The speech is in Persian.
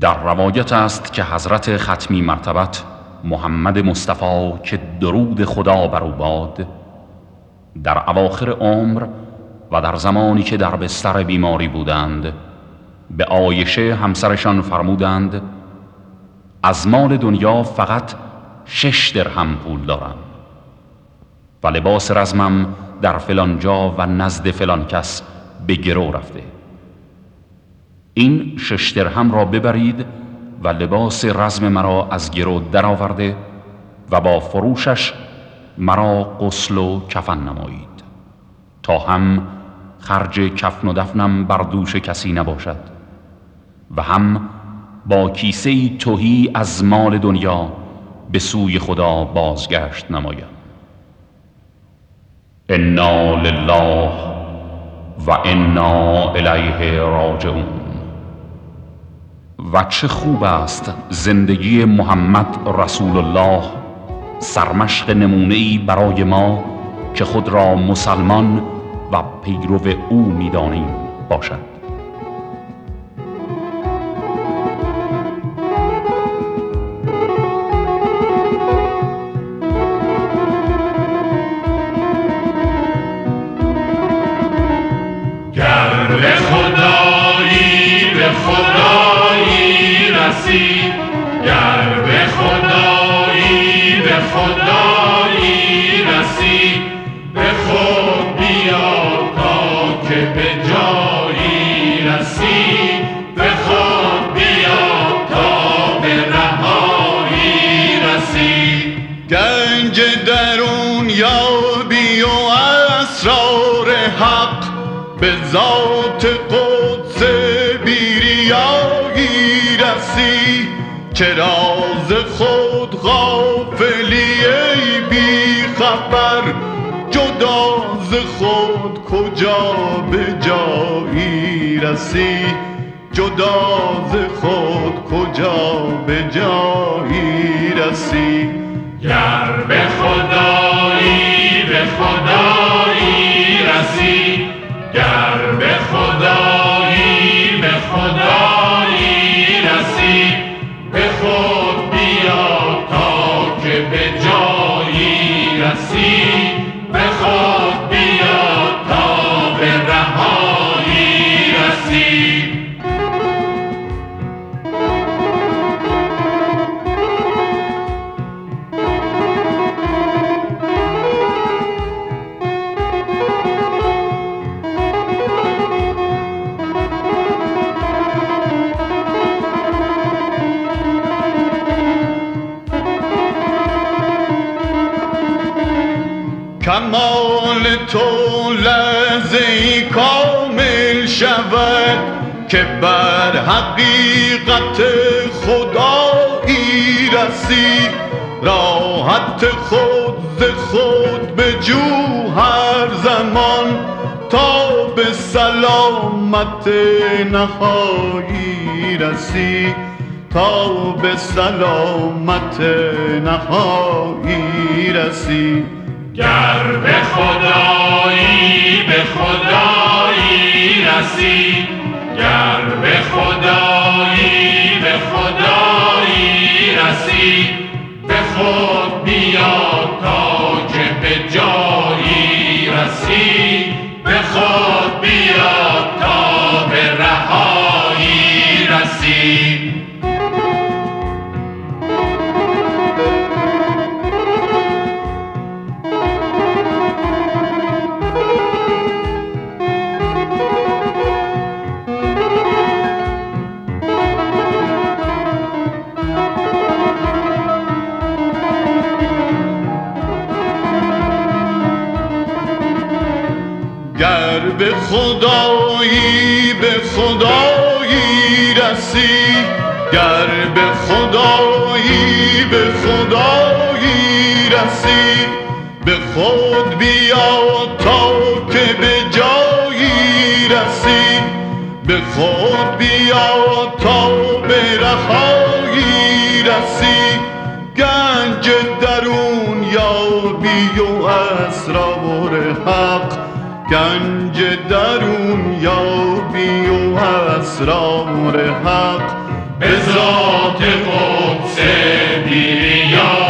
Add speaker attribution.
Speaker 1: در روایت است که حضرت ختمی مرتبت محمد مصطفی که درود خدا بر او باد، در اواخر عمر و در زمانی که در بستر بیماری بودند به عایشه همسرشان فرمودند از مال دنیا فقط 6 درهم پول دارم و لباس رزمم در فلان جا و نزد فلان کس به گرو رفته. این 6 درهم را ببرید و لباس رزم مرا از گرو درآورده و با فروشش مرا غسل و کفن نمایید تا هم خرج کفن و دفنم بر دوش کسی نباشد و هم با کیسه‌ای تهی از مال دنیا به سوی خدا بازگشت نمایم. انا لله و انا الیه راجعون. و چه خوب است زندگی محمد رسول الله، سرمشق نمونه‌ای برای ما که خود را مسلمان و پیرو او می‌دانیم باشد.
Speaker 2: به خدایی به خدایی رسید، گر به خدایی به خدایی رسید، به خود بیا تا که به جایی رسید، به خود بیا تا به رهایی رسید.
Speaker 3: گنج درون یابی و اسرار حق، به ذات قدس بیریایی رسی. چرا ز خود غافلی ای بی خبر، جدا ز خود کجا به جایی رسی، جدا ز خود کجا به جایی رسی.
Speaker 2: گر به خدایی به خدایی رسی، گر به خدایی به خدایی رسی، به خود بیا تا که به جایی رسی، به خود بیا تا به رهایی رسی.
Speaker 3: کمال تو لحظه‌ای کامل شود که بر حقیقت خدایی رسی. راحت خود ز خود بجو هر زمان تا به سلامت نهایی رسی، تا به سلامت نهایی رسی.
Speaker 2: گر به خدایی به خدایی رسی، گر به خدایی به خدایی رسی، به خود بیا تا که به جایی رسی، به خود بیا تا به رهایی رسی.
Speaker 3: گر به خدایی به خدایی رسی، گر به خدایی به خدایی رسی، به خود بیا تا که به جایی رسی، به خود بیا تا به رهایی رسی. گنج درون یابی و اسرار حق، گنج درون یابی و اسرار حق،
Speaker 2: به ذات قدس بیریا